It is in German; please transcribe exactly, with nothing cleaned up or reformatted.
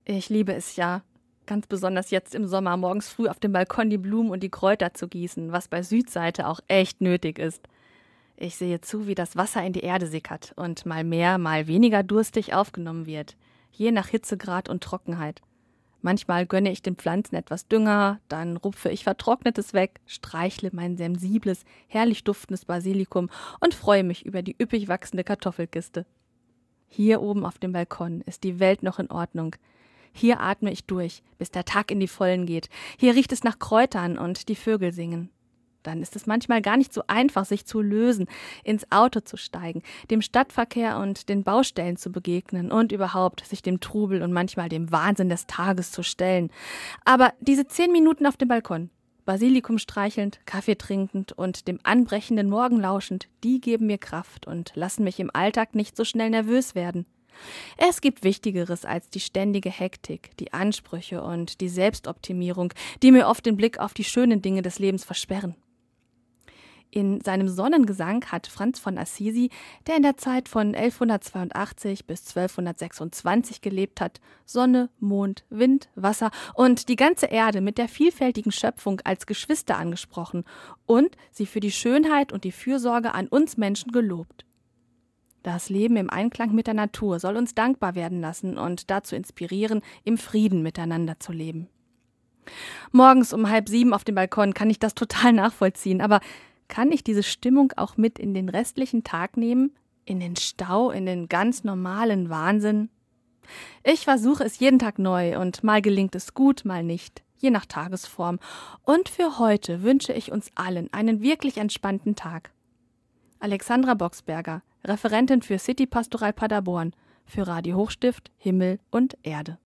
Ich liebe es ja, ganz besonders jetzt im Sommer, morgens früh auf dem Balkon die Blumen und die Kräuter zu gießen, was bei Südseite auch echt nötig ist. Ich sehe zu, wie das Wasser in die Erde sickert und mal mehr, mal weniger durstig aufgenommen wird, je nach Hitzegrad und Trockenheit. Manchmal gönne ich den Pflanzen etwas Dünger, dann rupfe ich Vertrocknetes weg, streichle mein sensibles, herrlich duftendes Basilikum und freue mich über die üppig wachsende Kartoffelkiste. Hier oben auf dem Balkon ist die Welt noch in Ordnung. Hier atme ich durch, bis der Tag in die Vollen geht. Hier riecht es nach Kräutern und die Vögel singen. Dann ist es manchmal gar nicht so einfach, sich zu lösen, ins Auto zu steigen, dem Stadtverkehr und den Baustellen zu begegnen und überhaupt sich dem Trubel und manchmal dem Wahnsinn des Tages zu stellen. Aber diese zehn Minuten auf dem Balkon, Basilikum streichelnd, Kaffee trinkend und dem anbrechenden Morgen lauschend, die geben mir Kraft und lassen mich im Alltag nicht so schnell nervös werden. Es gibt Wichtigeres als die ständige Hektik, die Ansprüche und die Selbstoptimierung, die mir oft den Blick auf die schönen Dinge des Lebens versperren. In seinem Sonnengesang hat Franz von Assisi, der in der Zeit von elfhundertzweiundachtzig bis zwölfhundertsechsundzwanzig gelebt hat, Sonne, Mond, Wind, Wasser und die ganze Erde mit der vielfältigen Schöpfung als Geschwister angesprochen und sie für die Schönheit und die Fürsorge an uns Menschen gelobt. Das Leben im Einklang mit der Natur soll uns dankbar werden lassen und dazu inspirieren, im Frieden miteinander zu leben. Morgens um halb sieben auf dem Balkon kann ich das total nachvollziehen, aber kann ich diese Stimmung auch mit in den restlichen Tag nehmen? In den Stau, in den ganz normalen Wahnsinn? Ich versuche es jeden Tag neu und mal gelingt es gut, mal nicht, je nach Tagesform. Und für heute wünsche ich uns allen einen wirklich entspannten Tag. Alexandra Boxberger, Referentin für City Pastoral Paderborn, für Radio Hochstift, Himmel und Erde.